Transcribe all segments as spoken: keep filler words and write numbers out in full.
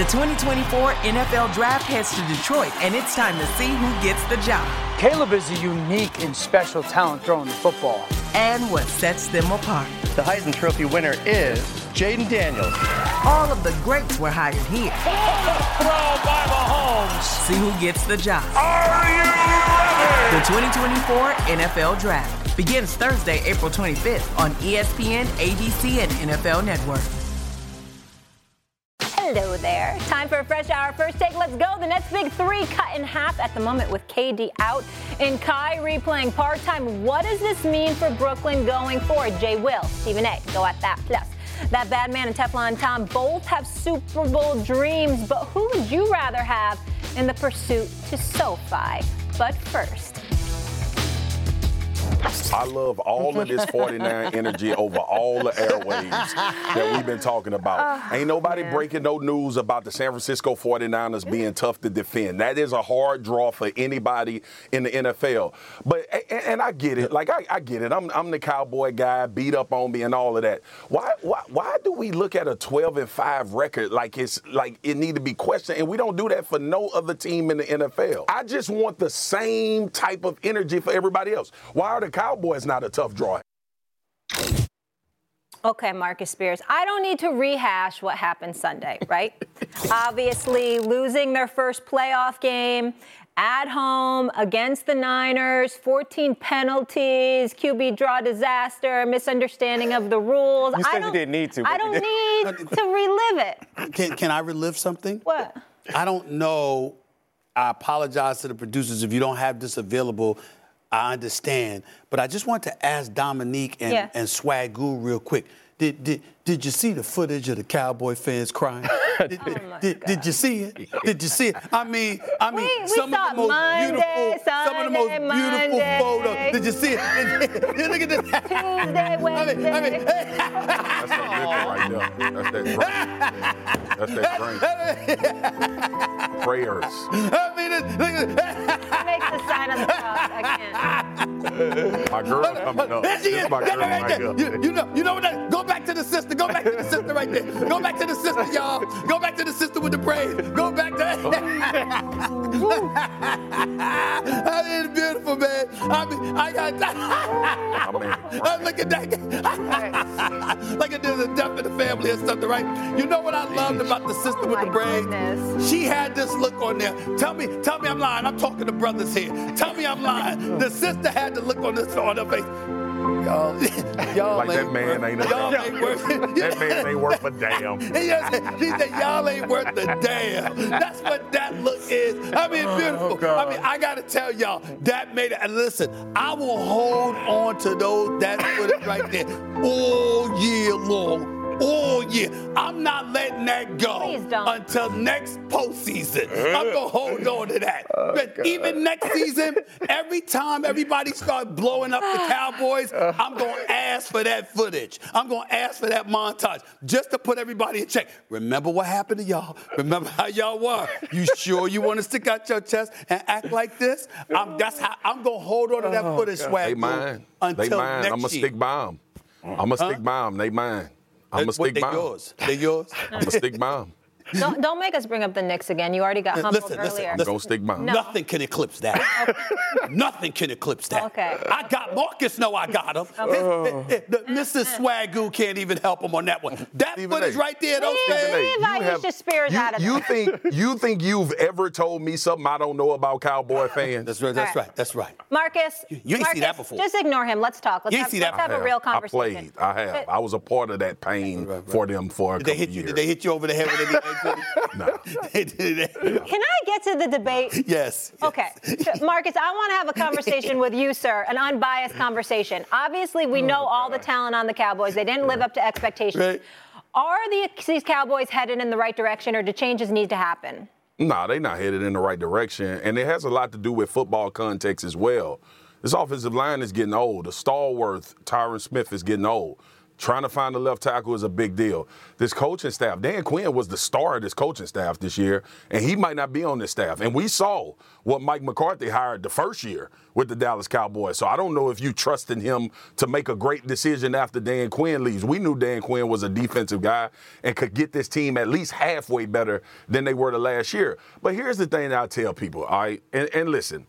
The twenty twenty-four N F L Draft heads to Detroit, and it's time to see who gets the job. Caleb is a unique and special talent throwing the football. And what sets them apart. The Heisman Trophy winner is Jaden Daniels. All of the greats were hired here. Throw by Mahomes. See who gets the job. Are you ready? The twenty twenty-four N F L Draft begins Thursday, April twenty-fifth on E S P N, A B C, and N F L Network. Hello there. Time for a fresh hour. First take, let's go. The Nets' big three cut in half at the moment with K D out and Kyrie playing part-time. What does this mean for Brooklyn going forward? Jay Will, Stephen A. go at that. Plus, that bad man and Teflon Tom both have Super Bowl dreams, but who would you rather have in the pursuit to SoFi? But first. I love all of this forty-nine energy over all the airwaves that we've been talking about. Oh, Ain't nobody man. breaking no news about the San Francisco forty-niners being tough to defend. That is a hard draw for anybody in the N F L. But and, and I get it. Like I, I get it. I'm I'm the Cowboy guy, beat up on me and all of that. Why why why do we look at a twelve and five record like it's like it need to be questioned? And we don't do that for no other team in the N F L. I just want the same type of energy for everybody else. Why are the Cowboys not a tough draw? Okay, Marcus Spears, I don't need to rehash what happened Sunday, right? Obviously, losing their first playoff game at home against the Niners, fourteen penalties, Q B draw disaster, misunderstanding of the rules. You said I don't, you didn't need to. I don't need to relive it. Can, can I relive something? What? I don't know. I apologize to the producers if you don't have this available. I understand, but I just want to ask Dominique and, yeah. and Swagoo real quick. Did, did did you see the footage of the Cowboy fans crying? Did, oh did, did you see it? Did you see it? I mean, I mean, we, we some, of the most Monday, beautiful, Sunday, some of the most beautiful Monday. photos. Did you see it? You look at this. Tuesday, Wednesday. I mean, I mean, That's that liquor right there. That's that drink. That's that drink. Prayers. I mean, it, look at it. He makes the sign of the cross. I can't. My girl coming up. There she This is. my girl Right right there. here. You, you know, you know what? That, go back to the sister. Go back to the sister right there. Go back to the sister, y'all. Go back to the sister with the praise. Go back to. I mean, it's beautiful, man. I mean, I got. I look at that. Like it, there's a death in the family or something, right? You know what I loved about the sister with Oh the braid? goodness. She had this look on there. Tell me, tell me I'm lying. I'm talking to brothers here. Tell me I'm lying. The sister had the look on this on her face. Y'all, y'all Like ain't that man worth, ain't a y'all damn. ain't worth it. That man ain't worth a damn. He just- She said, y'all ain't worth the damn. That's what that look is. I mean, beautiful. Oh, I mean, I got to tell y'all, that made it. And listen, I will hold on to those, that footage right there all year long. All year. I'm not letting that go Please don't. until next postseason. I'm going to hold on to that. Oh, But even next season, every time everybody starts blowing up the Cowboys, I'm going to ask for that footage. I'm going to ask for that montage just to put everybody in check. Remember what happened to y'all? Remember how y'all were? You sure you want to stick out your chest and act like this? I'm, that's how I'm going to hold on to that footage, Swag. They mine. Until They mine. next I'm going to year. stick by them. I'm going to Huh? stick by them. They mine. I'm going to What, stick they by them. yours. They yours. I'm going to stick by them. Don't, don't make us bring up the Knicks again. You already got humbled Listen, listen, earlier. I'm going to stick by them. No. Nothing can eclipse that. Nothing can eclipse that. Okay. I got Marcus. know I got him. His- his- the- Missus Swagoo can't even help him on that one. That Stephen footage A. right there, those Stephen fans. A. You Leave Aisha Spears you, out of you that. think you think you've ever told me something I don't know about Cowboy fans? That's right. That's All right. right. That's right. Marcus, You- you ain't Marcus, see that before. Just ignore him. Let's talk. Let's You ain't have, see that let's have I a have. real I conversation. played. I have. But- I was a part of that pain Right, right. for them for a Did they couple hit you? years. Did they hit you over the head with anything? No. They did it. Can I get to the debate? Yes. Okay. So, Marcus, I want to have a conversation with you, sir, an unbiased conversation. Obviously, we know all the talent on the Cowboys. They didn't live up to expectations. Right. Are the, these Cowboys headed in the right direction, or do changes need to happen? Nah, they're not headed in the right direction. And it has a lot to do with football context as well. This offensive line is getting old. The stalwart, Tyron Smith, is getting old. Trying to find a left tackle is a big deal. This coaching staff, Dan Quinn was the star of this coaching staff this year, and he might not be on this staff. And we saw what Mike McCarthy hired the first year with the Dallas Cowboys. So I don't know if you trusted him to make a great decision after Dan Quinn leaves. We knew Dan Quinn was a defensive guy and could get this team at least halfway better than they were the last year. But here's the thing that I tell people, all right, and, and listen.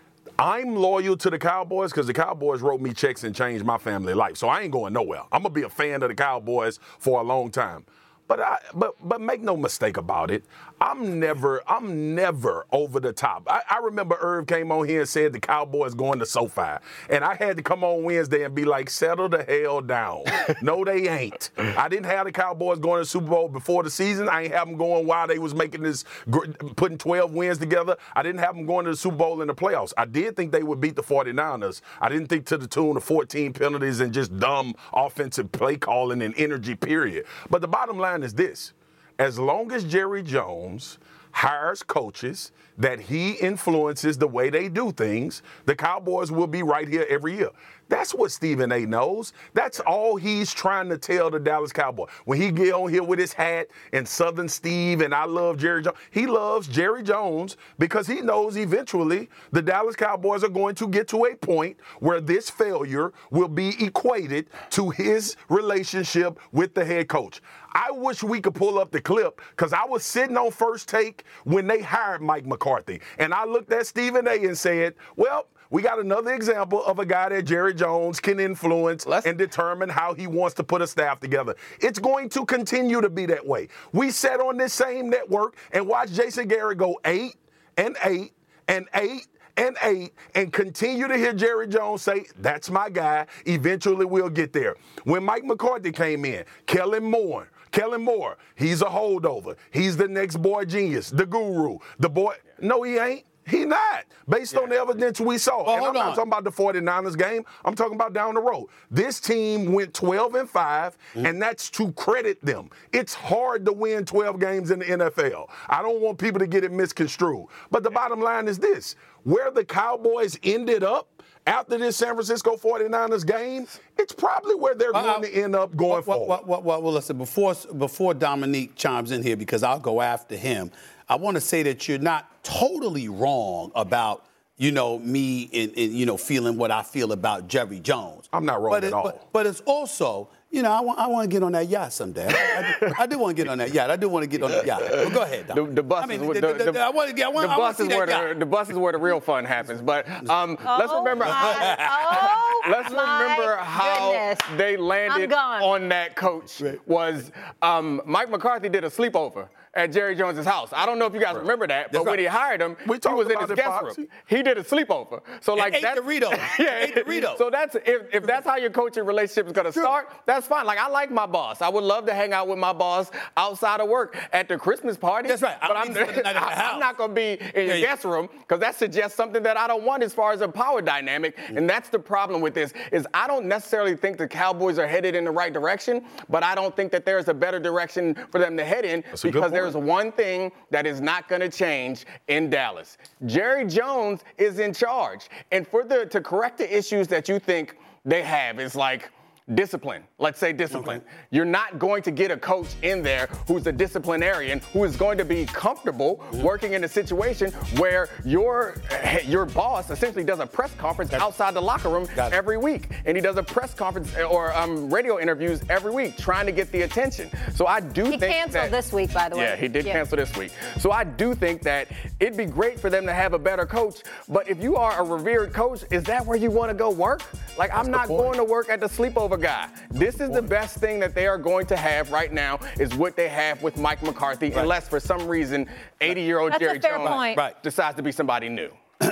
I'm loyal to the Cowboys because the Cowboys wrote me checks and changed my family life. So I ain't going nowhere. I'm going to be a fan of the Cowboys for a long time. But I, but but make no mistake about it. I'm never I'm never over the top. I, I remember Irv came on here and said the Cowboys going to SoFi, and I had to come on Wednesday and be like, settle the hell down. No, they ain't. I didn't have the Cowboys going to the Super Bowl before the season. I ain't have them going while they was making this, putting twelve wins together. I didn't have them going to the Super Bowl in the playoffs. I did think they would beat the forty-niners. I didn't think to the tune of fourteen penalties and just dumb offensive play calling and energy, period. But the bottom line is this. As long as Jerry Jones hires coaches that he influences the way they do things, the Cowboys will be right here every year. That's what Stephen A. knows. That's all he's trying to tell the Dallas Cowboys. When he get on here with his hat and Southern Steve and I love Jerry Jones, he loves Jerry Jones because he knows eventually the Dallas Cowboys are going to get to a point where this failure will be equated to his relationship with the head coach. I wish we could pull up the clip because I was sitting on First Take when they hired Mike McCarthy. And I looked at Stephen A. and said, well, we got another example of a guy that Jerry Jones can influence Let's- and determine how he wants to put a staff together. It's going to continue to be that way. We sat on this same network and watched Jason Garrett go eight and eight and eight and eight and continue to hear Jerry Jones say, that's my guy. Eventually we'll get there. When Mike McCarthy came in, Kellen Moore, Kellen Moore, he's a holdover. He's the next boy genius, the guru, the boy. No, he ain't. He not, based yeah. on the evidence we saw. Well, and I'm not on. talking about the forty-niners game. I'm talking about down the road. This team went twelve and five, mm-hmm. and that's to credit them. It's hard to win twelve games in the N F L. I don't want people to get it misconstrued. But the bottom line is this. Where the Cowboys ended up after this San Francisco forty-niners game, it's probably where they're uh, going to end up going well, forward. Well, well, well, well, listen, before, before Dominique chimes in here, because I'll go after him, I want to say that you're not totally wrong about, you know, me in, in you know, feeling what I feel about Jerry Jones. I'm not wrong but at it, all. But, but it's also, you know, I want I want to get on that yacht someday. I, I, do, I do want to get on that yacht. I do want to get on that yacht. Well, go ahead, Dom. The, the bus I mean, is the, the, the, the, I want to get. I want, the I want bus to is see where that the, yacht. the bus is where the real fun happens. But um, oh let's remember. My, oh let's remember how goodness. they landed on that coach. Right. Was um, Mike McCarthy did a sleepover at Jerry Jones's house. I don't know if you guys right. remember that, but That's when right. he hired him, we he was in his it, guest Foxy. room. He did a sleepover. So and like ate that's Doritos. yeah, ate Doritos. So that's if, if that's how your coaching relationship is going to sure. start, that's fine. Like I like my boss. I would love to hang out with my boss outside of work at the Christmas party. That's right. But I'm, I'm, I'm not going to be in your yeah, guest room because that suggests something that I don't want as far as a power dynamic. Mm-hmm. And that's the problem with this is I don't necessarily think the Cowboys are headed in the right direction, but I don't think that there's a better direction for them to head in that's because there's one thing that is not going to change in Dallas. Jerry Jones is in charge. And for the to correct the issues that you think they have is like discipline. Let's say discipline. Okay. You're not going to get a coach in there who's a disciplinarian who is going to be comfortable mm-hmm. working in a situation where your your boss essentially does a press conference That's outside the locker room every week. And he does a press conference or um, radio interviews every week trying to get the attention. So I do he think He canceled that, this week, by the way. Yeah, he did yeah. cancel this week. So I do think that it'd be great for them to have a better coach. But if you are a revered coach, is that where you want to go work? Like, That's I'm not going to work at the sleepover guy. This is the best thing that they are going to have right now is what they have with Mike McCarthy, right. unless for some reason eighty-year-old That's Jerry a fair Jones point. Right. decides to be somebody new.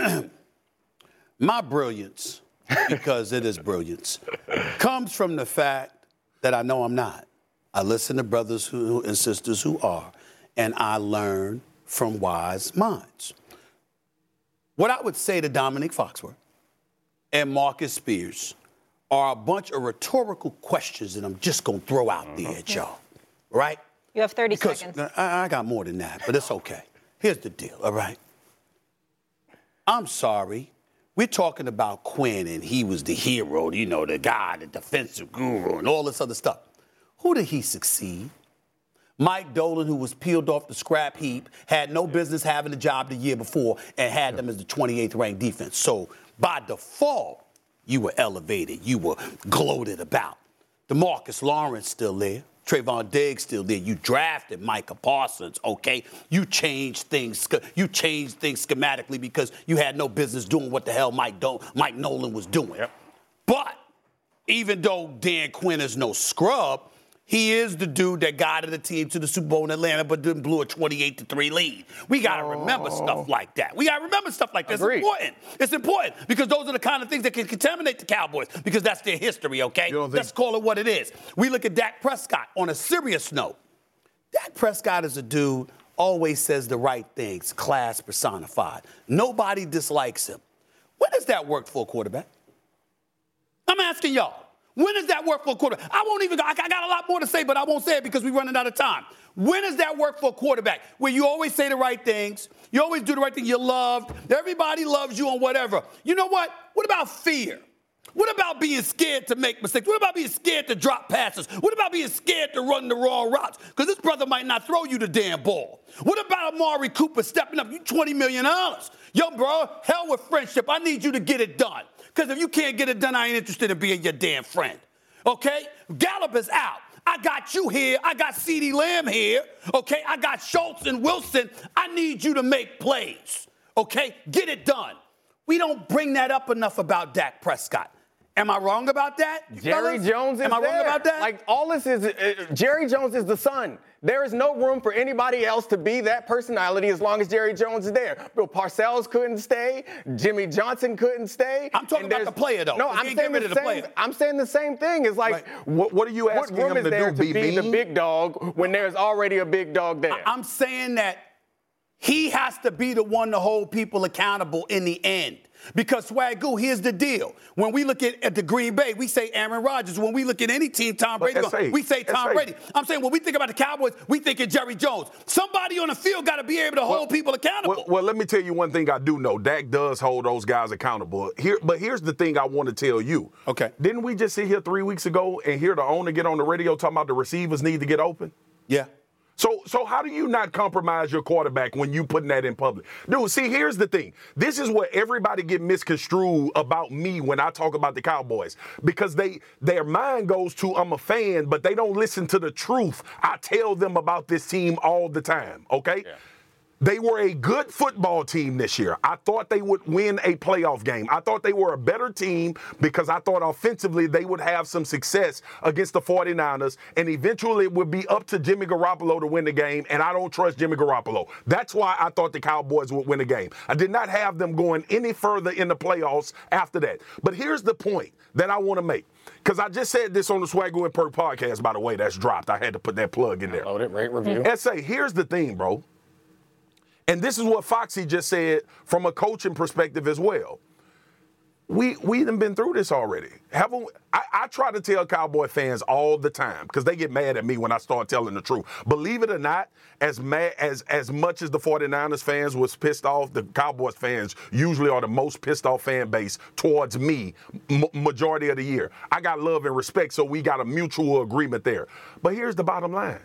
My brilliance, because it is brilliance, comes from the fact that I know I'm not. I listen to brothers who and sisters who are, and I learn from wise minds. What I would say to Dominique Foxworth and Marcus Spears are a bunch of rhetorical questions that I'm just going to throw out mm-hmm. there at y'all, right? You have thirty because seconds. I, I got more than that, but it's okay. Here's the deal, all right? I'm sorry, We're talking about Quinn, and he was the hero, you know, the guy, the defensive guru, and all this other stuff. Who did he succeed? Mike Dolan, who was peeled off the scrap heap, had no business having a job the year before, and had them as the twenty-eighth ranked defense. So by default, you were elevated. You were gloated about. DeMarcus Lawrence still there. Trayvon Diggs still there. You drafted Micah Parsons, okay? You changed things. You changed things schematically because you had no business doing what the hell Mike Do- Mike Nolan was doing. Yep. But even though Dan Quinn is no scrub, he is the dude that guided the team to the Super Bowl in Atlanta, but didn't blew a twenty-eight to three lead. We got to oh. remember stuff like that. We got to remember stuff like that. It's important. It's important because those are the kind of things that can contaminate the Cowboys because that's their history, okay? Let's call it what it is. We look at Dak Prescott on a serious note. Dak Prescott is a dude, always says the right things, class personified. Nobody dislikes him. When does that work for a quarterback? I'm asking y'all. When does that work for a quarterback? I won't even go. I got a lot more to say, but I won't say it because we're running out of time. When does that work for a quarterback? Where you always say the right things. You always do the right thing. You're loved. Everybody loves you and whatever. You know what? What about fear? What about being scared to make mistakes? What about being scared to drop passes? What about being scared to run the wrong routes? Because this brother might not throw you the damn ball. What about Amari Cooper stepping up? You twenty million dollars. Yo, bro, hell with friendship. I need you to get it done. Because if you can't get it done, I ain't interested in being your damn friend. Okay? Gallup is out. I got you here. I got CeeDee Lamb here. Okay? I got Schultz and Wilson. I need you to make plays. Okay? Get it done. We don't bring that up enough about Dak Prescott. Am I wrong about that? Jerry fellas? Jones is Am I there. wrong about that? Like, all this is, uh, Jerry Jones is the son. There is no room for anybody else to be that personality as long as Jerry Jones is there. Bill Parcells couldn't stay. Jimmy Johnson couldn't stay. I'm talking about the player, though. No, I'm saying, the same, I'm saying the same thing. It's like, right. what, what are you asking what room him is to there do, to be, be mean? the big dog when there's already a big dog there? I'm saying that he has to be the one to hold people accountable in the end. Because, Swagoo, here's the deal. When we look at, at the Green Bay, we say Aaron Rodgers. When we look at any team, Tom Brady, A, we say Tom S A. Brady. I'm saying when we think about the Cowboys, we think of Jerry Jones. Somebody on the field got to be able to well, hold people accountable. Well, well, let me tell you one thing I do know. Dak does hold those guys accountable. Here, But here's the thing I want to tell you. Okay. Didn't we just sit here three weeks ago and hear the owner get on the radio talking about the receivers need to get open? Yeah. So so how do you not compromise your quarterback when you putting that in public? Dude, see, here's the thing. This is what everybody get misconstrued about me when I talk about the Cowboys. Because they their mind goes to, I'm a fan, but they don't listen to the truth. I tell them about this team all the time, okay? Yeah. They were a good football team this year. I thought they would win a playoff game. I thought they were a better team because I thought offensively they would have some success against the forty-niners, and eventually it would be up to Jimmy Garoppolo to win the game, and I don't trust Jimmy Garoppolo. That's why I thought the Cowboys would win the game. I did not have them going any further in the playoffs after that. But here's the point that I want to make. Because I just said this on the Swagoo and Perk podcast, by the way, that's dropped. I had to put that plug in there. Load it, rate, review. S A, here's the thing, bro. And this is what Foxy just said from a coaching perspective as well. We we done been through this already. Haven't we? I, I try to tell Cowboy fans all the time because they get mad at me when I start telling the truth. Believe it or not, as mad as as much as the forty-niners fans was pissed off, the Cowboys fans usually are the most pissed off fan base towards me m- majority of the year. I got love and respect, so we got a mutual agreement there. But here's the bottom line.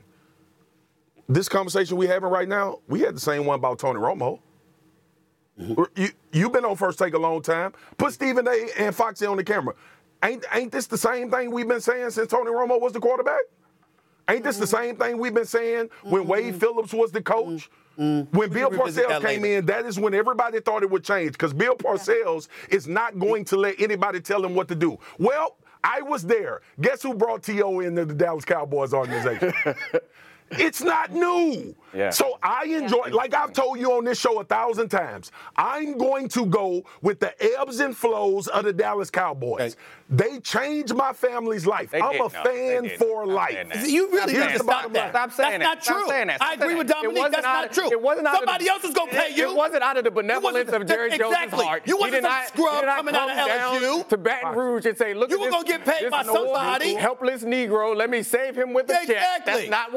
This conversation we having right now, we had the same one about Tony Romo. Mm-hmm. You, you've been on First Take a long time. Put Stephen A. and Foxy on the camera. Ain't, ain't this the same thing we've been saying since Tony Romo was the quarterback? Ain't this mm-hmm. the same thing we've been saying when mm-hmm. Wade Phillips was the coach? Mm-hmm. When Bill Parcells came in, that is when everybody thought it would change because Bill Parcells yeah. is not going to let anybody tell him what to do. Well, I was there. Guess who brought T O into the Dallas Cowboys organization? It's not new. Yeah. So I enjoy, like I've told you on this show a thousand times, I'm going to go with the ebbs and flows of the Dallas Cowboys. Okay. They changed my family's life. They I'm did. a fan no, for life. You really need to stop that. Stop saying that's that. Not true. Stop saying that. Stop I agree saying with that. Dominique. That's not of, true. It wasn't Somebody of, else is going to pay it, you. It wasn't out of the benevolence of Jerry exactly. Jones' heart. You wasn't some scrub coming out of L S U. To Baton Rouge and say, look you at this. You were going to get paid by somebody. Helpless Negro. Let me save him with a exactly. check. That's not what happened. It's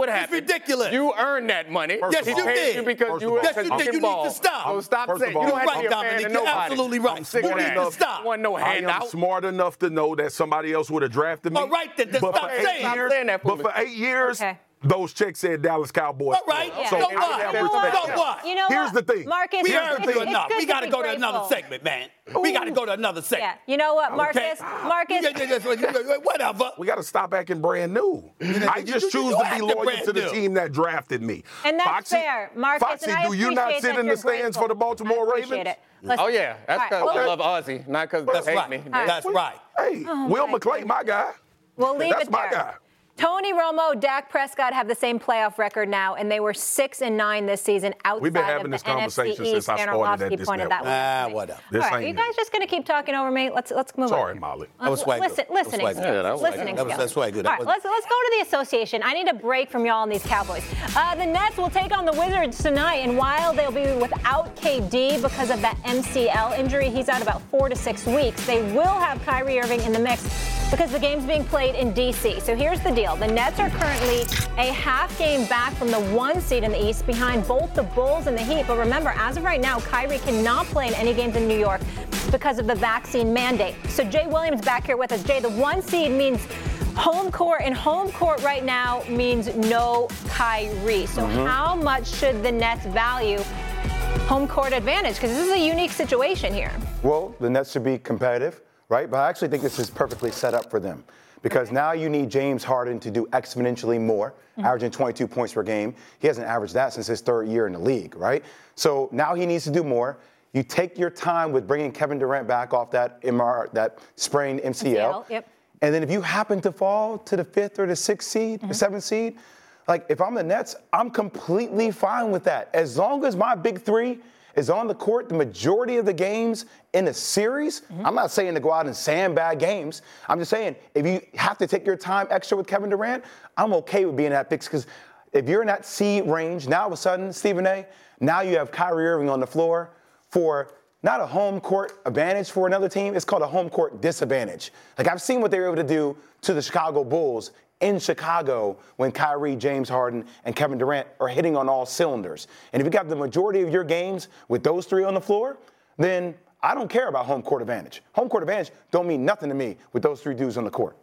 ridiculous. You earned that money. First Yes, of you all- did. You because First you of were all- Yes, you did. You need ball. to stop. So stop First saying of all- you don't You're have to right, be a fan Dominic. of You're nobody. absolutely right. I'm sick You of need that. to stop. Wasn't no I am handout. smart enough to know that somebody else would have drafted me. All right, then, then but stop for eight saying it. years, Saying that but for foolishness. eight years, Okay. those checks said Dallas Cowboys. All right. Yeah. So So I what? have You know respect what? for So what? You know Here's what? the thing. Marcus, We it's- heard it's- you it's enough. good We got to be go to another grateful. segment, man. We got to go to another Yeah. segment. You know what, Marcus? Okay. Marcus. Yeah, yeah, yeah, yeah, Whatever. We got to stop acting brand new. I you- just you- choose you to be acting loyal brand to the new. team that drafted me. And that's Foxy, fair, Marcus, Foxy, and I do you not appreciate sit that in you're the stands grateful. for the Baltimore I appreciate Ravens? it. Listen, Oh, yeah. That's all because right, I well, love Ozzy, not because That's they hate right. me. That's right. Hey, Oh, Will my McClay, my guy. We'll leave That's it my there. guy. Tony Romo, Dak Prescott have the same playoff record now, and they were six and nine this season outside We've been having of this the N F C conversation East. since I Dan started at Orlovsky this pointed that network. one out Ah, to me. whatever. This All right, ain't you new. guys just gonna keep talking over me? Let's let's move Sorry, on. Molly. That was swag good. Listen, That was listening swag good. skills. Yeah, that was listening That was- skills. that's swag good. That All right, was- let's let's go to the association. I need a break from y'all on these Cowboys. Uh, the Nets will take on the Wizards tonight, and while they'll be without K D because of that M C L injury, he's out about four to six weeks. They will have Kyrie Irving in the mix because the game's being played in D C. So here's the deal. The Nets are currently a half game back from the one seed in the East behind both the Bulls and the Heat. But remember, as of right now, Kyrie cannot play in any games in New York because of the vaccine mandate. So Jay Williams back here with us. Jay, the one seed means home court, and home court right now means no Kyrie. So Mhm. how much should the Nets value home court advantage? Because this is a unique situation here. Well, the Nets should be competitive, right? But I actually think this is perfectly set up for them because now you need James Harden to do exponentially more, Mhm. averaging twenty-two points per game. He hasn't averaged that since his third year in the league, right? So now he needs to do more. You take your time with bringing Kevin Durant back off that M R, that sprained M C L. M C L, yep. And then if you happen to fall to the fifth or the sixth seed, Mm-hmm. the seventh seed, like if I'm the Nets, I'm completely fine with that. As long as my big three is on the court the majority of the games in the series, Mm-hmm. I'm not saying to go out and sandbag games. I'm just saying if you have to take your time extra with Kevin Durant, I'm okay with being that fix because if you're in that seed range, now all of a sudden, Stephen A., now you have Kyrie Irving on the floor for not a home court advantage for another team. It's called a home court disadvantage. Like I've seen what they were able to do to the Chicago Bulls in Chicago when Kyrie, James Harden, and Kevin Durant are hitting on all cylinders. And if you got the majority of your games with those three on the floor, then I don't care about home court advantage. Home court advantage don't mean nothing to me with those three dudes on the court.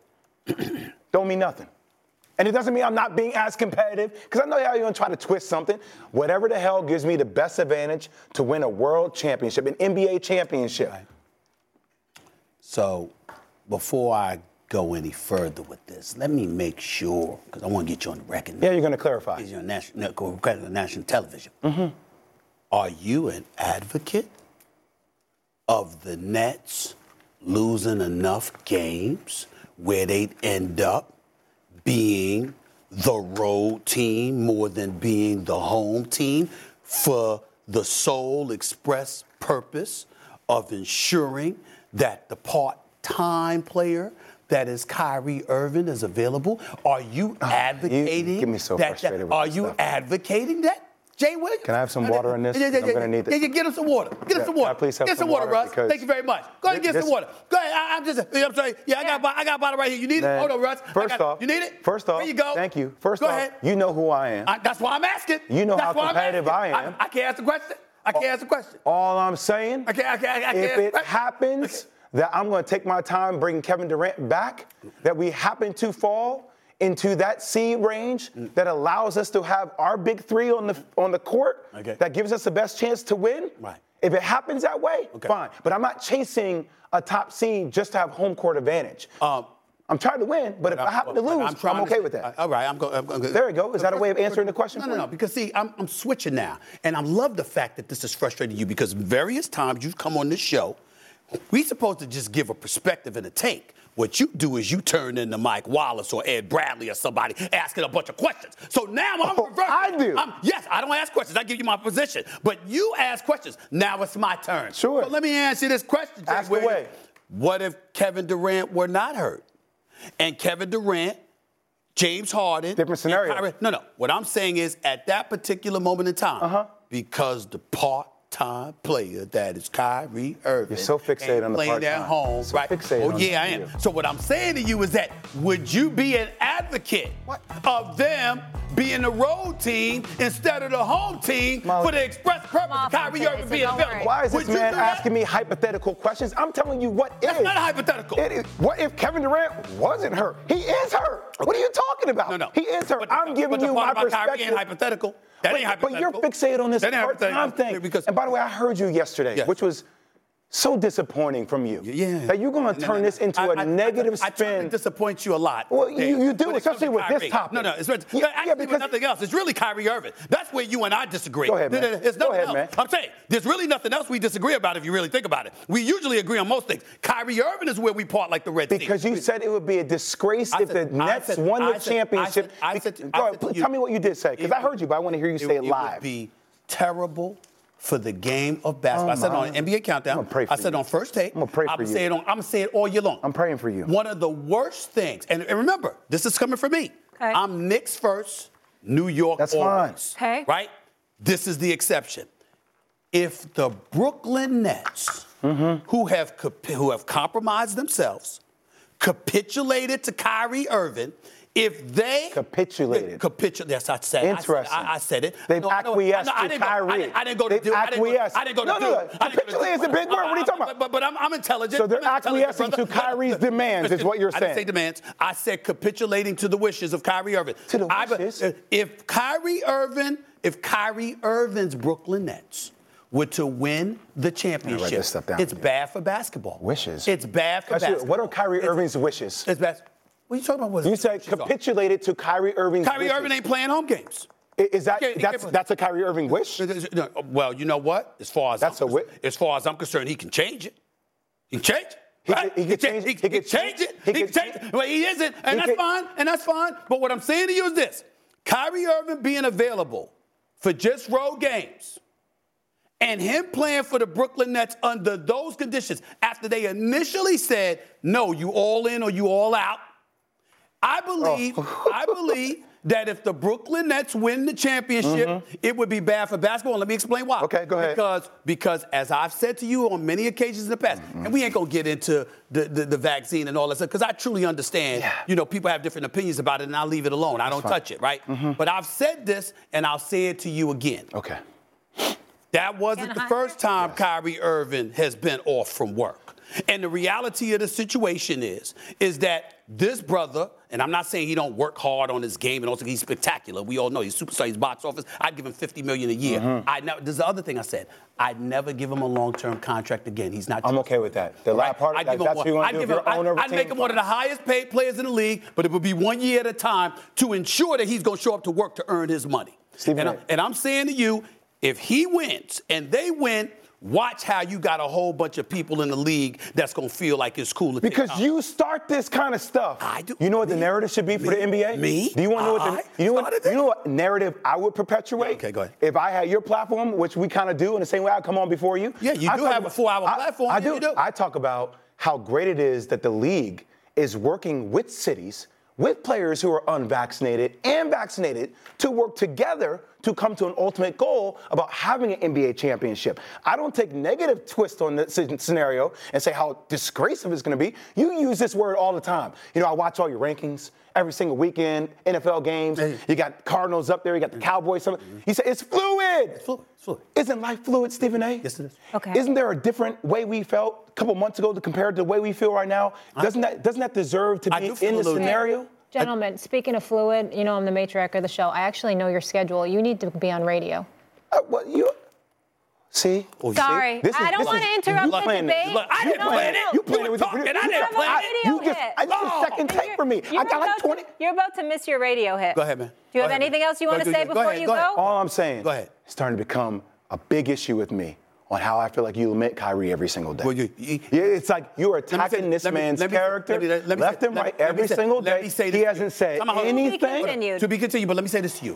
Don't mean nothing. And it doesn't mean I'm not being as competitive, because I know how you're going to try to twist something. Whatever the hell gives me the best advantage to win a world championship, an N B A championship. Right. So before I go any further with this, let me make sure, because I want to get you on the record. Yeah, you're going to clarify. You're on national, on national television. Mm-hmm. Are you an advocate of the Nets losing enough games where they'd end up being the road team more than being the home team for the sole express purpose of ensuring that the part-time player that is Kyrie Irving is available? Are you advocating you get me so that, frustrated that with are this you stuff. advocating that? Jay Williams? Can I have some water on this? Yeah, yeah, I'm yeah, going to need yeah, this. yeah, get us some water. Get Yeah, us some can I water. please have get some some water, water? Russ. Because Thank you very much. Go ahead and get this- some water. Go ahead. I, I'm just, I'm sorry. Yeah, I got, a bo- I got a bottle right here. You need Man, it? Hold on, Russ. I First got- off, you need it? First off, There you go. thank you. First Go off, ahead. you know who I am. I, that's why I'm asking. You know that's how why I'm competitive asking. I am. I, I can't ask the question. I can't ask the question. All I'm saying, I can't, I can't, I can't if ask the it question. happens that I'm going to take my time bringing Kevin Durant back, that we happen to fall into that seed range that allows us to have our big three on the on the court, Okay. that gives us the best chance to win. Right. If it happens that way, Okay. fine. But I'm not chasing a top seed just to have home court advantage. Um, I'm trying to win, but if I happen to but lose, I'm, trying okay to- with that. All right, I'm going. Go, There you go. Is that a way of answering the question No, for no, you? no. Because see, I'm, I'm switching now, and I love the fact that this is frustrating you because various times you've come on this show, we supposed to just give a perspective and a take. What you do is you turn into Mike Wallace or Ed Bradley or somebody asking a bunch of questions. So now I'm Oh, reversing. I do. I'm, yes, I don't ask questions. I give you my position. But you ask questions. Now it's my turn. Sure. So let me answer this question. Jay Ask Williams. away. What if Kevin Durant were not hurt? And Kevin Durant, James Harden. Different scenario. and Kyrie- no, no. What I'm saying is at that particular moment in time, Uh-huh. because the part part-time player that is Kyrie Irving. You're so fixated and on the playing part-time. at home, So right? fixated Oh on yeah, I the am. field. So what I'm saying to you is that would you be an advocate What? of them being the road team instead of the home team Mom. for the express purpose off of Kyrie on today, Irving so being don't available? worry. Why is Would this you man do that? asking me hypothetical questions? I'm telling you what That's is. not a hypothetical. It is. What if Kevin Durant wasn't hurt? He is hurt. What are you talking about? No, no. He is hurt. But the- I'm giving but the you part my about Kyrie perspective. ain't hypothetical. That but, ain't but you're hypothetical. fixated on this That ain't part-time hypothetical. thing. Because- and by the way, I heard you yesterday, Yes. which was so disappointing from you. Yeah. That you're going to No, turn no, no. this into I- a I- negative I, I, spin. I try to disappoint you a lot. Well, Dave, you- you do, when it comes especially to with this Kyrie. topic. No, no, it's Yeah, yeah, actually because- with nothing else. It's really Kyrie Irving. That's where you and I disagree. Go ahead, man. There's Go nothing ahead, else. man. I'm saying there's really nothing else we disagree about if you really think about it. We usually agree on most things. Kyrie Irving is where we part like the Red Sea. Because you said it would be a disgrace I if said- the I Nets said- won I the said- championship. I said- I said- Go I ahead, said please to you- tell me what you did say, because It I heard you, but I want to hear you say it, it live. would be terrible for the game of basketball. Oh, I said it my. on N B A Countdown. I'm gonna pray for I said you. on First Take. I'm gonna pray for I'm gonna you. say it on. I'm gonna say it all year long. I'm praying for you. One of the worst things, and, and remember, this is coming from me. Okay. I'm Knicks first, New York That's always. fine. Okay. Right? This is the exception. If the Brooklyn Nets, Mm-hmm. who have cap- who have compromised themselves, capitulated to Kyrie Irving, if they Capitulated. capitulated. Yes, I said. I said- Interesting. I, I said it. They've No, I know- acquiesced I know- I to didn't go- I Kyrie. didn't- I didn't go to They've do. I didn't go- acquiesced. I didn't go to No, do. no, no. I didn't go to Capitulate do. is a big word. What are you talking about? But, but, but I'm, I'm intelligent. So they're I'm intelligent, acquiescing to brother. Kyrie's demands, is what you're I saying. didn't say demands. I said capitulating to the wishes of Kyrie Irving. To the I- wishes? If Kyrie Irving, if Kyrie Irving's Brooklyn Nets were to win the championship, this stuff down it's again. bad for basketball. Wishes? It's bad for Actually, basketball. what are Kyrie It's- Irving's wishes? It's bad. What are you talking about? What You his said wishes are? capitulated to Kyrie Irving's Kyrie wishes. Irving ain't playing home games. I- Is that He can't- he that's can't- that's a Kyrie Irving wish? No, Well, you know what? As far as That's I'm a wi- concerned, as far as I'm concerned, he can change it. He can change it. He right? could- he could cha- change- He, he he could can change change- it. he He can could change change- it. Well, he isn't, and He that's could- fine. And that's fine. But what I'm saying to you is this: Kyrie Irving being available for just road games, and him playing for the Brooklyn Nets under those conditions, after they initially said, "No, you all in or you all out." I believe, Oh. I believe that if the Brooklyn Nets win the championship, it would be bad for basketball. And let me explain why. Mm-hmm. Okay, go ahead. Because, because as I've said to you on many occasions in the past, Mm-hmm. and we ain't gonna get into the, the, the vaccine and all that stuff, because I truly understand, Yeah. you know, people have different opinions about it, and I'll leave it alone. I don't fine. touch it, right? But I've said this, and I'll say it to you again. Okay. That wasn't Can the I- first time Kyrie Irving has been off from work. And the reality of the situation is, is that this brother, and I'm not saying he don't work hard on his game and also he's spectacular. We all know he's a superstar, he's box office. I'd give him fifty million dollars a year. Mm-hmm. I know, there's the other thing I said. I'd never give him a long-term contract again. He's not. I'm okay with that. The last part, I'd that, give him that's one- what you want I'd to do if give you're him- I'd- owner of a I'd team. make him one of the highest paid players in the league, but it would be one year at a time to ensure that he's going to show up to work to earn his money. Stephen and, A. I, and I'm saying to you, if he wins and they win, watch how you got a whole bunch of people in the league that's going to feel like it's cool to take Because out. you start this kind of stuff. I do. You know what the Me? narrative should be for Me? the N B A? Me? Do you want to know what I the you know what, started you know what narrative I would perpetuate? Yeah, okay, go ahead. If I had your platform, which we kind of do in the same way I come on before you. Yeah, you I do talk have a four-hour I- platform. I, Yeah, do. you do. I talk about how great it is that the league is working with cities, with players who are unvaccinated and vaccinated to work together to come to an ultimate goal about having an N B A championship. I don't take negative twist on this scenario and say how disgraceful it's going to be. You use this word all the time. You know, I watch all your rankings every single weekend, N F L games. You got Cardinals up there, you got the Cowboys. You say it's fluid. It's fluid. It's fluid. Isn't life fluid, Stephen A? Yes, it is. Okay. Isn't there a different way we felt a couple months ago to compare to the way we feel right now? Doesn't that doesn't that deserve to I be do feel in a the little- scenario? Gentlemen, speaking of fluid, you know I'm the matriarch of the show. I actually know your schedule. You need to be on radio. Uh, well, you see? Oh, you Sorry, This is- I don't this want is- to interrupt you the playing debate. it. Look, I didn't No, plan no, it. no. You playing it with talking, your I didn't have a plan it. radio You just, hit. I just a second And tape you're- for me. You're I got like about to- twenty. You're about to miss your radio hit. Go ahead, man. Do you Go have ahead. anything else you Go want to ahead, say go before ahead, you go go? ahead. All I'm saying, Go ahead. it's starting to become a big issue with me on how I feel like you lament Kyrie every single day. Well, you- you- yeah, it's like you're Let me say- attacking this let me- man's let me- character let me- let me left say- and let- right let me every say- single let day. me say He this to hasn't you. said Come on, hold on. anything. Continued. To be continued, but let me say this to you.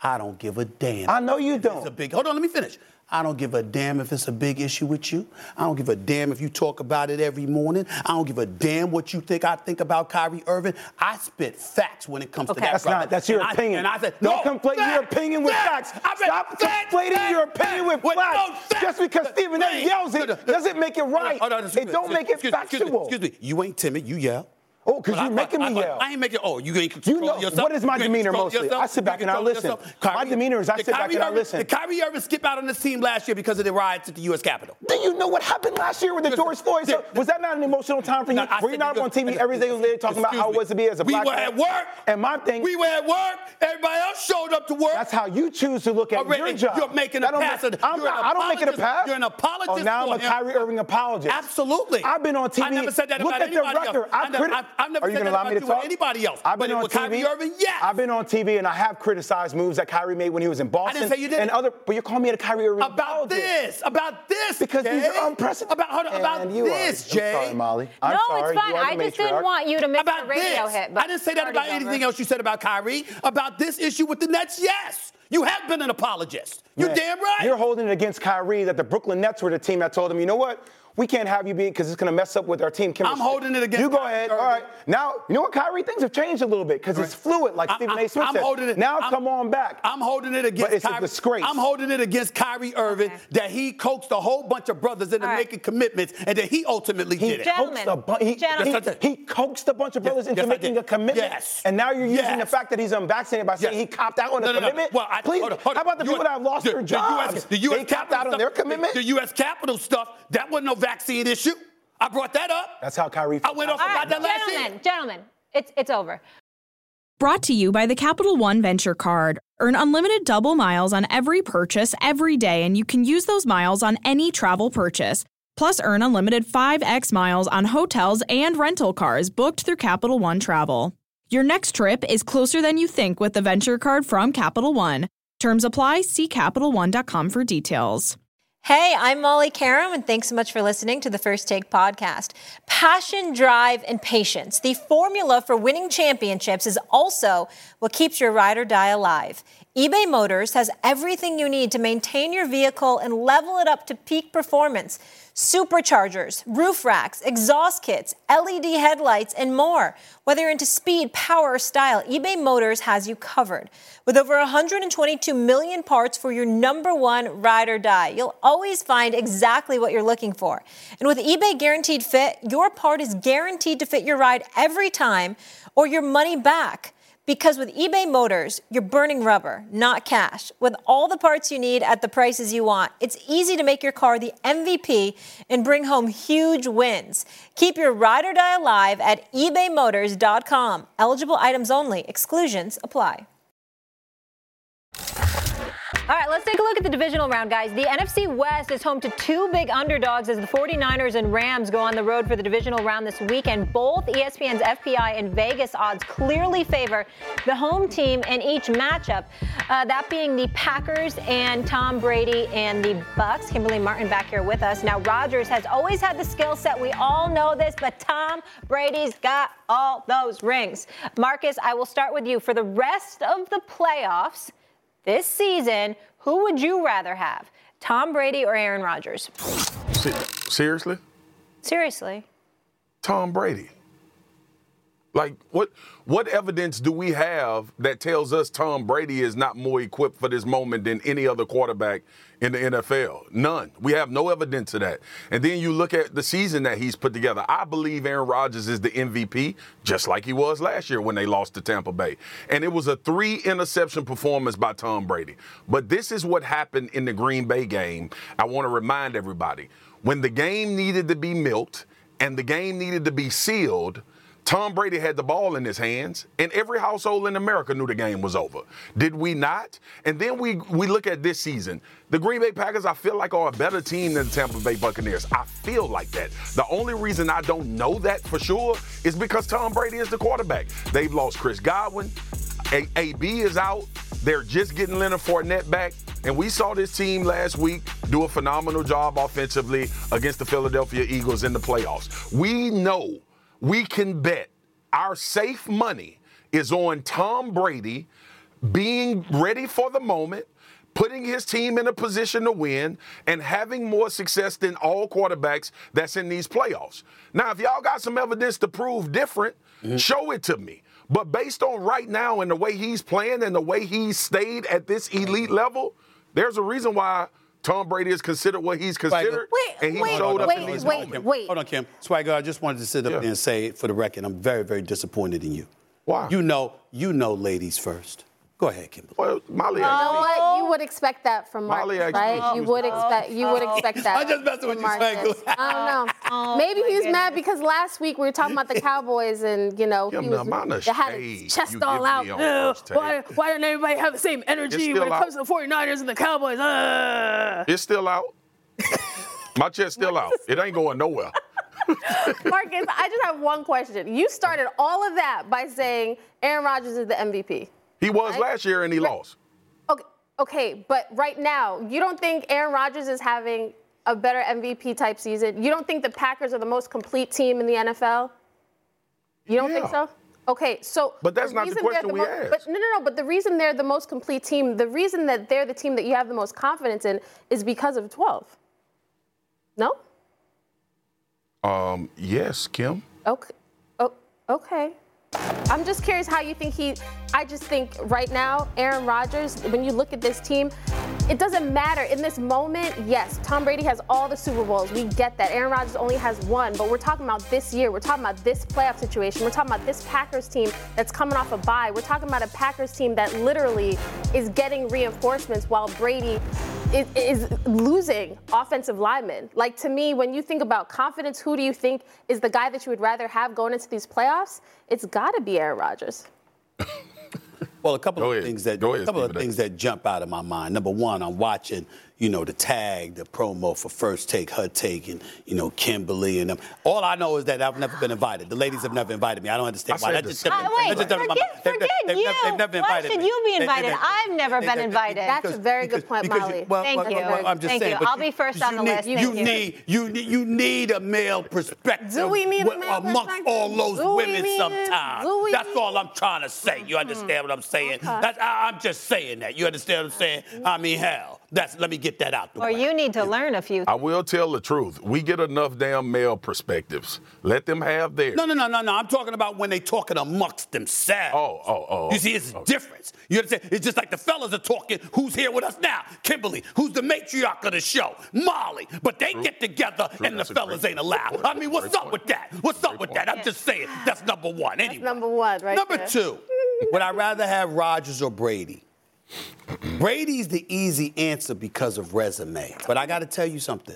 I don't give a damn. I know you don't. It's a big. Hold on, let me finish. I don't give a damn if it's a big issue with you. I don't give a damn if you talk about it every morning. I don't give a damn what you think I think about Kyrie Irving. I spit facts when it comes okay. to that. That's brother. not. That's your and opinion. I, and I said, don't no, conflate fact, your opinion with fact, facts. I Stop fact, conflating fact, your opinion with fact, facts. no, fact, Just because Stephen A. yells it doesn't make it right. Hold on, it don't make it excuse factual. Me, excuse me, excuse me. You ain't timid. You yell. Oh, because you're I, making I, me I, yell. I ain't making. Oh, you ain't control You know yourself. what is my you demeanor mostly? Yourself. I sit back and I listen. Kyrie, my demeanor is I sit back and I listen. Did Kyrie Irving skip out on this team last year because of the riots at the U S Capitol? Do you know what happened last year with the George Floyd? So, was that not an emotional time for you? No, were you not on T V every single day talking about how it was to be as a black man? We were at work. And my thing. We were at work. Everybody else showed up to work. That's how you choose to look at Already, your job. You're making a pass. I'm you're not, I don't make it a pass. You're an apologist. Oh, now I'm a him. Kyrie Irving apologist. Absolutely. I've been on T V. I never said that look about at the anybody record. else. I've I never, criti- I've, I've never Are you said going to that allow me about to you or talk? anybody else. I've been but on with T V. Kyrie Irving, yes. I've been on T V and I have criticized moves that Kyrie made when he was in Boston. I didn't say you didn't. And other, but you're calling me a Kyrie Irving about apologist. this, about this, because Jay. these are unprecedented. About hold on, about this, are. Jay. I'm sorry, Molly. I'm no, sorry. it's fine. I just didn't matriarch. want you to miss about the radio this. hit. But I didn't say that about party's anything over. else you said about Kyrie. About this issue with the Nets, yes. You have been an apologist. You're Yeah. damn right. You're holding it against Kyrie that the Brooklyn Nets were the team that told him, you know what? We can't have you be because it's going to mess up with our team chemistry. I'm holding it against You go Kyrie ahead. Irving. All right. Now, you know what, Kyrie? Things have changed a little bit because it's fluid, like I- Stephen I- A. Smith I'm said. holding it- Now I'm- come on back. I'm holding it against But it's Kyrie. a disgrace. I'm holding it against Kyrie Irving Okay. that he coaxed a whole bunch of brothers into All right. making commitments and that he ultimately He did it. Gentlemen, coaxed, a bu- he, gentlemen. he, he coaxed a bunch of brothers Yes, into yes, I making did. a commitment. Yes. And now you're using Yes. the fact that he's unvaccinated by saying Yes. he copped out on No, a no, no. commitment. Well, I, Please, hold on, hold on. how about the U S people that have lost the, their the jobs? U S, the U S they capped out on stuff, their commitment? The, the U S Capitol stuff, that wasn't no vaccine issue. I brought that up. That's how Kyrie I went off All about right, that last gentlemen, year. gentlemen, it's it's over. Brought to you by the Capital One Venture Card. Earn unlimited double miles on every purchase every day, and you can use those miles on any travel purchase. Plus, earn unlimited five x miles on hotels and rental cars booked through Capital One Travel. Your next trip is closer than you think with the Venture Card from Capital One. Terms apply. See Capital One dot com for details. Hey, I'm Molly Karam, and thanks so much for listening to the First Take podcast. Passion, drive, and patience. The formula for winning championships is also what keeps your ride or die alive. eBay Motors has everything you need to maintain your vehicle and level it up to peak performance. Superchargers, roof racks, exhaust kits, L E D headlights, and more. Whether you're into speed, power, or style, eBay Motors has you covered. With over one hundred twenty-two million parts for your number one ride or die, you'll always find exactly what you're looking for. And with eBay Guaranteed Fit, your part is guaranteed to fit your ride every time or your money back. Because with eBay Motors, you're burning rubber, not cash. With all the parts you need at the prices you want, it's easy to make your car the M V P and bring home huge wins. Keep your ride or die alive at ebay motors dot com. Eligible items only. Exclusions apply. All right, let's take a look at the divisional round, guys. The N F C West is home to two big underdogs as the forty-niners and Rams go on the road for the divisional round this weekend. Both E S P N's F P I and Vegas odds clearly favor the home team in each matchup, uh, that being the Packers and Tom Brady and the Bucks. Kimberly Martin back here with us. Now, Rodgers has always had the skill set. We all know this, but Tom Brady's got all those rings. Marcus, I will start with you. For the rest of the playoffs this season, who would you rather have, Tom Brady or Aaron Rodgers? Seriously? Seriously. Tom Brady. Like, what what evidence do we have that tells us Tom Brady is not more equipped for this moment than any other quarterback in the N F L? None. We have no evidence of that. And then you look at the season that he's put together. I believe Aaron Rodgers is the M V P, just like he was last year when they lost to Tampa Bay. And it was a three-interception performance by Tom Brady. But this is what happened in the Green Bay game. I want to remind everybody. When the game needed to be milked and the game needed to be sealed, Tom Brady had the ball in his hands, and every household in America knew the game was over. Did we not? And then we we look at this season. The Green Bay Packers, I feel like, are a better team than the Tampa Bay Buccaneers. I feel like that. The only reason I don't know that for sure is because Tom Brady is the quarterback. They've lost Chris Godwin. A- AB is out. They're just getting Leonard Fournette back. And we saw this team last week do a phenomenal job offensively against the Philadelphia Eagles in the playoffs. We know we can bet our safe money is on Tom Brady being ready for the moment, putting his team in a position to win, and having more success than all quarterbacks that's in these playoffs. Now, if y'all got some evidence to prove different, mm-hmm. show it to me. But based on right now and the way he's playing and the way he's stayed at this elite level, there's a reason why Tom Brady is considered what he's considered, wait, and he wait, showed up wait, in these wait, moments. wait. Hold on, Kim. Swagger, I just wanted to sit up Yeah. there and say, for the record, I'm very, very disappointed in you. Why? You know, you know ladies first. Go ahead, Kimberly. Well, Molly You know asked me. what? You would expect that from Molly Marcus, actually- right? You would expect. You would expect that. I'm just messing with from you, Marcus. Swagger. I don't know. Oh, Maybe my he's goodness. mad because last week we were talking about the Cowboys and you know Kim, he the was amount of they had shade his chest you all give out. me on "Ugh, first take." why, why doesn't everybody have the same energy It's when still it comes to the 49ers and the Cowboys? Uh. It's still out. My chest still out. It ain't going nowhere. Marcus, I just have one question. You started all of that by saying Aaron Rodgers is the M V P. He was Right? last year and he lost. Okay, okay, but right now, you don't think Aaron Rodgers is having a better M V P type season? You don't think the Packers are the most complete team in the N F L? You don't think Yeah. so? Okay, so But that's not the reason they're question we mo- asked. But no, no, no. But the reason they're the most complete team, the reason that they're the team that you have the most confidence in, is because of twelve. No? Um, yes, Kim. Okay. Oh, okay. I'm just curious how you think he. I just think right now, Aaron Rodgers, when you look at this team, it doesn't matter. In this moment, yes, Tom Brady has all the Super Bowls. We get that. Aaron Rodgers only has one, but we're talking about this year. We're talking about this playoff situation. We're talking about this Packers team that's coming off a bye. We're talking about a Packers team that literally is getting reinforcements while Brady is, is losing offensive linemen. Like, to me, when you think about confidence, who do you think is the guy that you would rather have going into these playoffs? It's got to be Aaron Rodgers. Well, a couple Go of ahead. things that Go ahead, a couple of Stephen A. things that jump out of my mind. Number one, I'm watching, you know, the tag, the promo for First Take, Her Take, and you know, Kimberly and them. All I know is that I've never been invited. The ladies have never invited me. I don't understand I why. said That the just same that Uh, wait, just doesn't- forget, they've- forget they've you. never- they've never Why invited should me. you be They- they- invited? they- I've never they- been they- invited. That's because- a very good because- point, because you- Molly. well, Thank well, you. well, I'm just Thank saying. you. but I'll be first on you the need- list. You Thank you. need you need you need a male perspective. Do we need a wi- male amongst perspective? all those Do we women need it? sometimes? Do we That's need all I'm trying to say. You understand what I'm saying? That's, I, I'm just saying that. You understand what I'm saying? I mean, hell, that's let me get that out the Or way. you need to learn a few. I will tell the truth. We get enough damn male perspectives. Let them have theirs. No, no, no, no, no. I'm talking about when they talking amongst themselves. Oh, oh, oh. You see, it's okay. difference. You understand? It's just like the fellas are talking. Who's here with us now? Kimberly, who's the matriarch of the show? Molly. But they get together True, and the that's a fellas great ain't allowed. point. I mean, what's Great up point. with that? What's up with point. that? I'm just saying. That's number one. Anyway. That's number one, right Number there. two, would I rather have Rodgers or Brady? Brady's the easy answer because of resume. But I got to tell you something.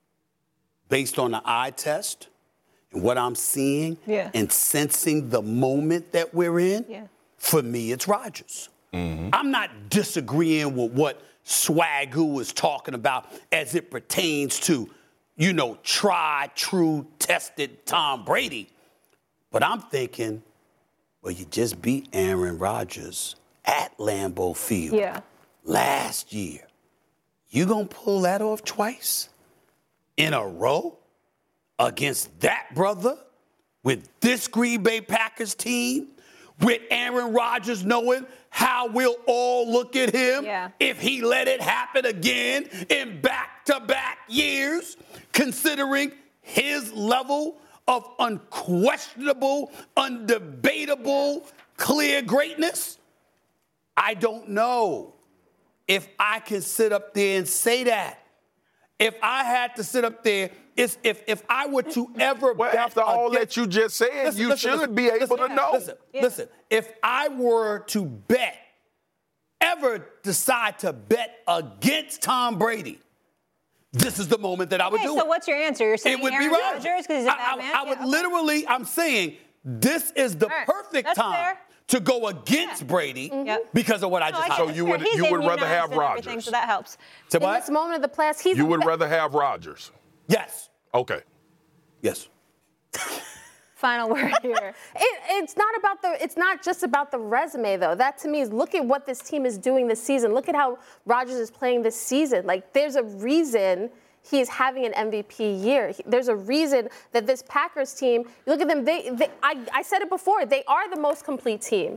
Based on the eye test and what I'm seeing Yeah. and sensing the moment that we're in, Yeah. for me, it's Rodgers. Mm-hmm. I'm not disagreeing with what Swagoo was talking about as it pertains to, you know, tried, true, tested Tom Brady. But I'm thinking, well, you just beat Aaron Rodgers at Lambeau Field Yeah. last year. You gonna pull that off twice in a row against that brother with this Green Bay Packers team, with Aaron Rodgers knowing how we'll all look at him Yeah. if he let it happen again in back-to-back years, considering his level of unquestionable, undebatable, clear greatness? I don't know if I can sit up there and say that. If I had to sit up there, it's, if, if I were to ever Well, bet after all against- that you just said, Listen, you listen, should listen, be able listen, to know. Listen, Yeah. listen, if I were to bet, ever decide to bet against Tom Brady, this is the moment that I would Okay, do so it. what's your answer? You're saying It would Aaron be Rodgers. Rodgers because he's a I, bad I- man? I would Yeah, okay. literally, I'm saying this is the All right, perfect that's time fair. to go against Brady Yep. because of what I No, just I said. get So it. you would- He's you would rather immunized have and everything, Rodgers. So that helps. Say In what? this moment of the playoffs, he's You the would be- rather have Rodgers. Yes. Okay. Yes. Final word here. It, it's not about the. It's not just about the resume, though. That to me is look at what this team is doing this season. Look at how Rodgers is playing this season. Like there's a reason he is having an M V P year. He- There's a reason that this Packers team. You look at them. They. they I, I said it before. They are the most complete team.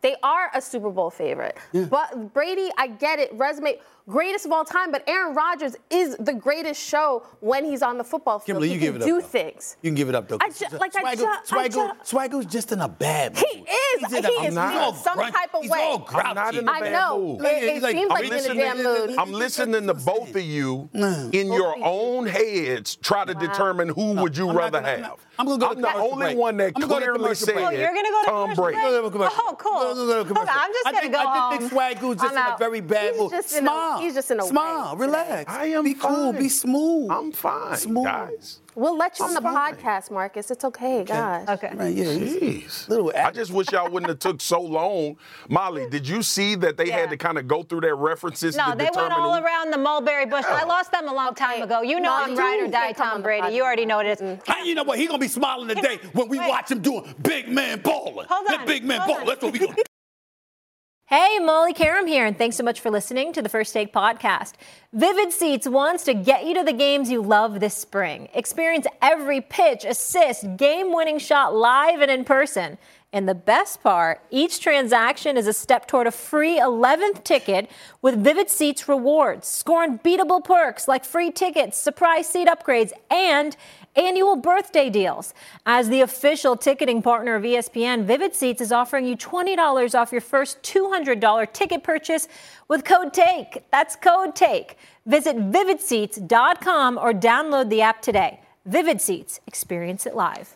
They are a Super Bowl favorite. Yeah. But Brady, I get it, resume, greatest of all time, but Aaron Rodgers is the greatest show when he's on the football field. Kimberly, he you can give it do up, things. You can give it up, though. I ju- like Swaggle, I ju- Swaggle, I ju- Swaggle's just in a bad mood. He is. He is in some type of he's way. All grouchy. I'm not in a I bad know. mood. It, it like, seems like I'm he's in a damn mood. I'm listening to both of you in your own heads try to determine who would you I'm rather not gonna- have. I'm gonna go to I'm the commercial only break. one that I'm gonna go to clearly commercial break. said Oh, you're gonna go to Tom commercial Brady. break? Go to commercial. Oh, cool. Go to- go to commercial. Okay, I'm just I gonna think, go I home. think Swaggle's just I'm in a out. very bad He's mood. just in a- Smile. he's just in a Smile. way Relax. I am Be cool. fine. Be smooth. I'm fine, Smooth. guys. We'll let you on the I'm fine. podcast, Marcus. It's okay, gosh. Okay. Right, yeah. Jeez. Little I just wish y'all wouldn't have took so long. Molly, did you see that they Yeah. had to kind of go through their references No, to they determine went all who? around the mulberry bush. I lost them a long time ago. You know No, I'm you ride or can't die come Tom on the Brady. podcast. You already know what it is. And you know what? He's gonna be smiling today when we Wait. watch him doing big man balling. Hold That on, big man hold balling. on. That's what we gonna. Hey, Molly Karam here, and thanks so much for listening to the First Take podcast. Vivid Seats wants to get you to the games you love this spring. Experience every pitch, assist, game-winning shot live and in person. And the best part, each transaction is a step toward a free eleventh ticket with Vivid Seats rewards. Score unbeatable perks like free tickets, surprise seat upgrades, and annual birthday deals. As the official ticketing partner of E S P N, Vivid Seats is offering you twenty dollars off your first two hundred dollars ticket purchase with code TAKE. That's code TAKE. Visit vivid seats dot com or download the app today. Vivid Seats. Experience it live.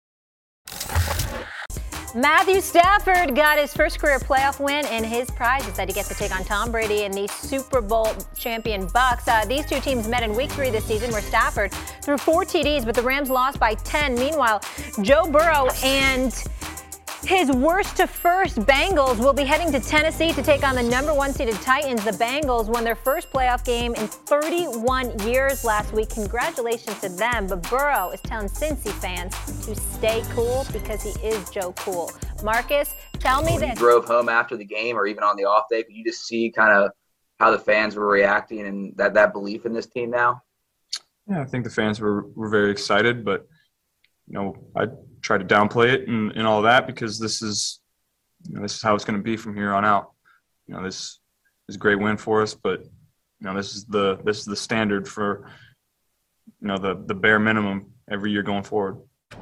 Matthew Stafford got his first career playoff win, and his prize is that he gets to take on Tom Brady and the Super Bowl champion Bucs. Uh, these two teams met in week three this season where Stafford threw four T Ds, but the Rams lost by ten. Meanwhile, Joe Burrow and his worst to first Bengals will be heading to Tennessee to take on the number one seeded Titans. The Bengals won their first playoff game in thirty-one years last week. Congratulations to them. But Burrow is telling Cincy fans to stay cool because he is Joe Cool. Marcus, tell me when this. you drove home after the game or even on the off day, could you just see kind of how the fans were reacting and that, that belief in this team now? Yeah, I think the fans were, were very excited, but, you know, I try to downplay it and, and all that because this is, you know, this is how it's going to be from here on out. You know, this is a great win for us, but, you know, this is the this is the standard for, you know, the the bare minimum every year going forward.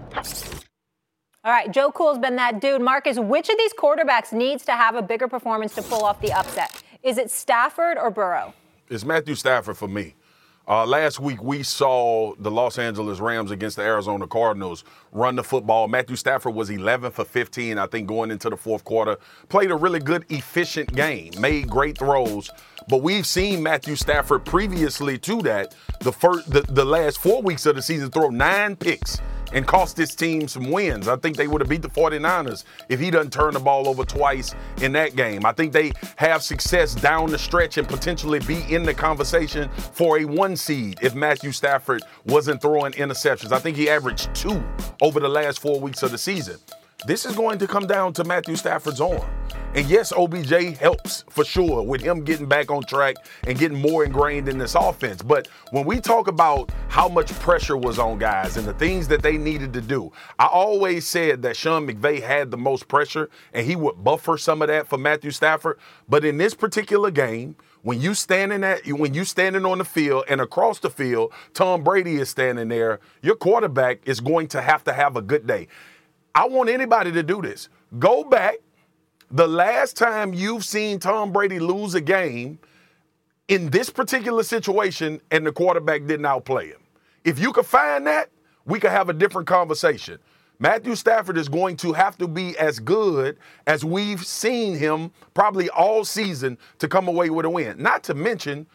All right, Joe Cool's been that dude. Marcus, which of these quarterbacks needs to have a bigger performance to pull off the upset? Is it Stafford or Burrow? It's Matthew Stafford for me. Uh, last week, we saw the Los Angeles Rams against the Arizona Cardinals run the football. Matthew Stafford was eleven for fifteen, I think, going into the fourth quarter. Played a really good, efficient game, made great throws. But we've seen Matthew Stafford previously to that, the first, the, the last four weeks of the season, throw nine picks and cost his team some wins. I think they would have beat the forty-niners if he doesn't turn the ball over twice in that game. I think they have success down the stretch and potentially be in the conversation for a one seed if Matthew Stafford wasn't throwing interceptions. I think he averaged two over the last four weeks of the season. This is going to come down to Matthew Stafford's arm. And yes, O B J helps for sure with him getting back on track and getting more ingrained in this offense. But when we talk about how much pressure was on guys and the things that they needed to do, I always said that Sean McVay had the most pressure and he would buffer some of that for Matthew Stafford. But in this particular game, when you standing at when you standing on the field and across the field, Tom Brady is standing there, your quarterback is going to have to have a good day. I want anybody to do this. Go back. The last time you've seen Tom Brady lose a game in this particular situation and the quarterback didn't outplay him. If you could find that, we could have a different conversation. Matthew Stafford is going to have to be as good as we've seen him probably all season to come away with a win. Not to mention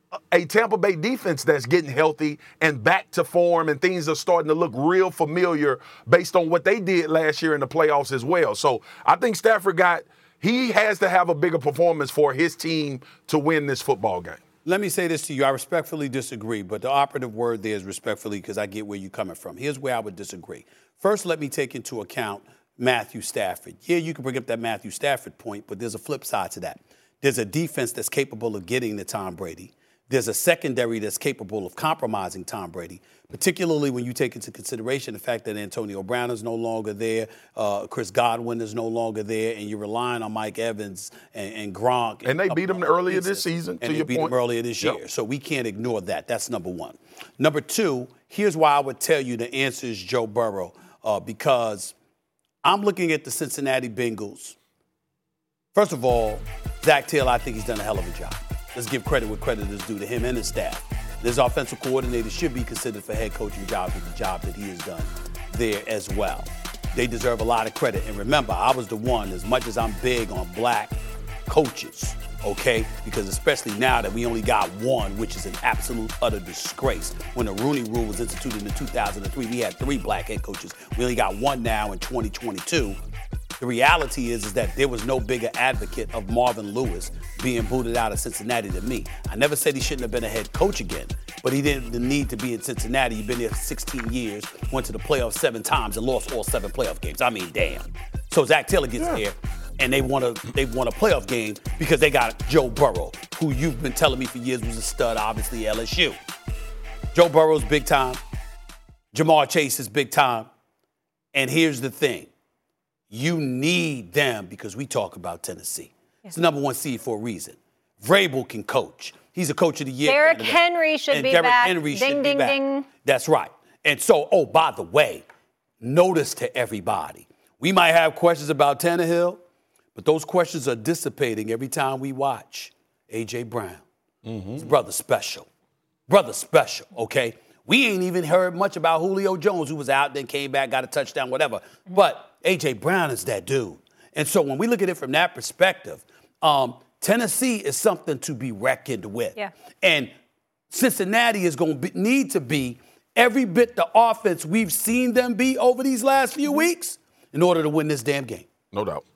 a Tampa Bay defense that's getting healthy and back to form, and things are starting to look real familiar based on what they did last year in the playoffs as well. So I think Stafford got, he has to have a bigger performance for his team to win this football game. Let me say this to you. I respectfully disagree, but the operative word there is respectfully because I get where you're coming from. Here's where I would disagree. First, let me take into account Matthew Stafford. Yeah, you can bring up that Matthew Stafford point, but there's a flip side to that. There's a defense that's capable of getting to Tom Brady. there's a secondary that's capable of compromising Tom Brady, particularly when you take into consideration the fact that Antonio Brown is no longer there, uh, Chris Godwin is no longer there, and you're relying on Mike Evans and, and Gronk. And, and they beat him earlier this season, and to they your beat point. him earlier this Yep. year. So we can't ignore that. That's number one. Number two, here's why I would tell you the answer is Joe Burrow, uh, because I'm looking at the Cincinnati Bengals. First of all, Zach Taylor, I think he's done a hell of a job. Let's give credit where credit is due to him and his staff. This offensive coordinator should be considered for head coaching jobs with the job that he has done there as well. They deserve a lot of credit. And remember, I was the one, as much as I'm big on black coaches, okay? Because especially now that we only got one, which is an absolute utter disgrace. When the Rooney Rule was instituted in two thousand three, we had three black head coaches. We only got one now in twenty twenty-two. The reality is, is that there was no bigger advocate of Marvin Lewis being booted out of Cincinnati than me. I never said he shouldn't have been a head coach again, but he didn't need to be in Cincinnati. He's been there sixteen years, went to the playoffs seven times, and lost all seven playoff games. I mean, damn. So Zach Taylor gets yeah. there, and they won a they won a playoff game because they got Joe Burrow, who you've been telling me for years was a stud, obviously L S U. Joe Burrow's big time. Jamar Chase is big time. And here's the thing. You need them because we talk about Tennessee. Yeah. It's the number one seed for a reason. Vrabel can coach. He's a coach of the year. Derrick Henry should and be Derrick back. Henry ding, should ding, be back. ding. That's right. And so, oh, by the way, notice to everybody. We might have questions about Tannehill, but those questions are dissipating every time we watch A J. Brown. Mm-hmm. His brother special. Brother special, okay? We ain't even heard much about Julio Jones, who was out, then came back, got a touchdown, whatever. But A J. Brown is that dude. And so when we look at it from that perspective, um, Tennessee is something to be reckoned with. Yeah. And Cincinnati is going to need to be every bit the offense we've seen them be over these last few weeks in order to win this damn game. No doubt.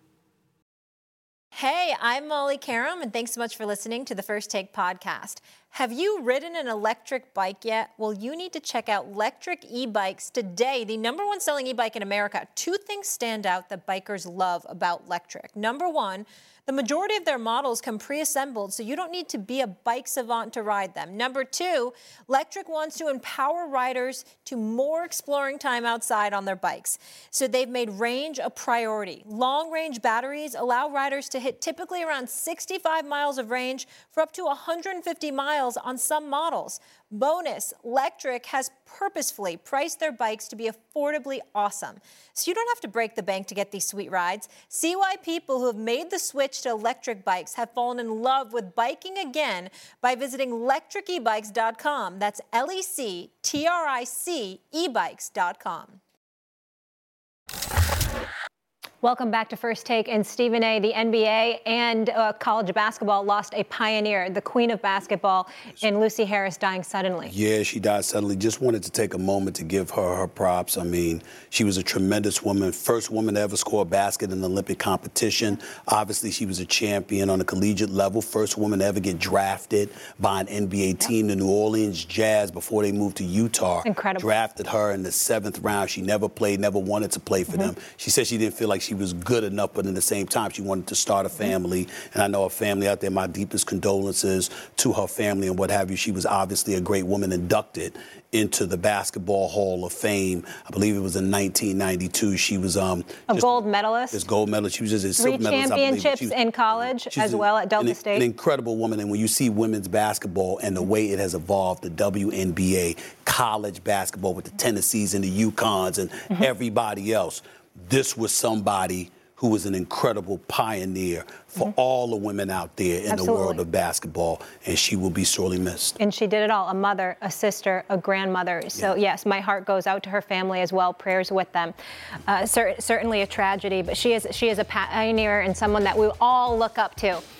Hey, I'm Molly Karam, and thanks so much for listening to the First Take podcast. Have you ridden an electric bike yet? Well, you need to check out Lectric E-Bikes today, the number one selling e-bike in America. Two things stand out that bikers love about Lectric. Number one, the majority of their models come pre-assembled, so you don't need to be a bike savant to ride them. Number two, Lectric wants to empower riders to more exploring time outside on their bikes. So they've made range a priority. Long-range batteries allow riders to hit typically around sixty-five miles of range for up to one hundred fifty miles on some models. Bonus, Lectric has purposefully priced their bikes to be affordably awesome. So you don't have to break the bank to get these sweet rides. See why people who have made the switch to electric bikes have fallen in love with biking again by visiting lectric e bikes dot com. That's L E C T R I C e bikes dot com. Welcome back to First Take. And Stephen A., the N B A and uh, college basketball lost a pioneer, the queen of basketball, in Lucy Harris dying suddenly. Yeah, she died suddenly. Just wanted to take a moment to give her her props. I mean, she was a tremendous woman, first woman to ever score a basket in an Olympic competition. Obviously, she was a champion on a collegiate level, first woman to ever get drafted by an N B A team. The New Orleans Jazz, before they moved to Utah, Incredible. drafted her in the seventh round. She never played, never wanted to play for mm-hmm. them. She said she didn't feel like she was good enough, but in the same time, she wanted to start a family. And I know her family out there, my deepest condolences to her family and what have you. She was obviously a great woman, inducted into the Basketball Hall of Fame. I believe it was in nineteen ninety-two. She was um, a gold medalist. This gold medalist. She was just a three silver medalist. championships was, in college as an, well at Delta an, State. An incredible woman. And when you see women's basketball and the way it has evolved, the W N B A, college basketball with the Tennessees and the UConns and mm-hmm. everybody else, this was somebody who was an incredible pioneer for mm-hmm. all the women out there in Absolutely. the world of basketball, and she will be sorely missed. And she did it all, a mother, a sister, a grandmother. So, yeah. yes, my heart goes out to her family as well, prayers with them. Uh, cer- certainly a tragedy, but she is, she is a pioneer and someone that we all look up to.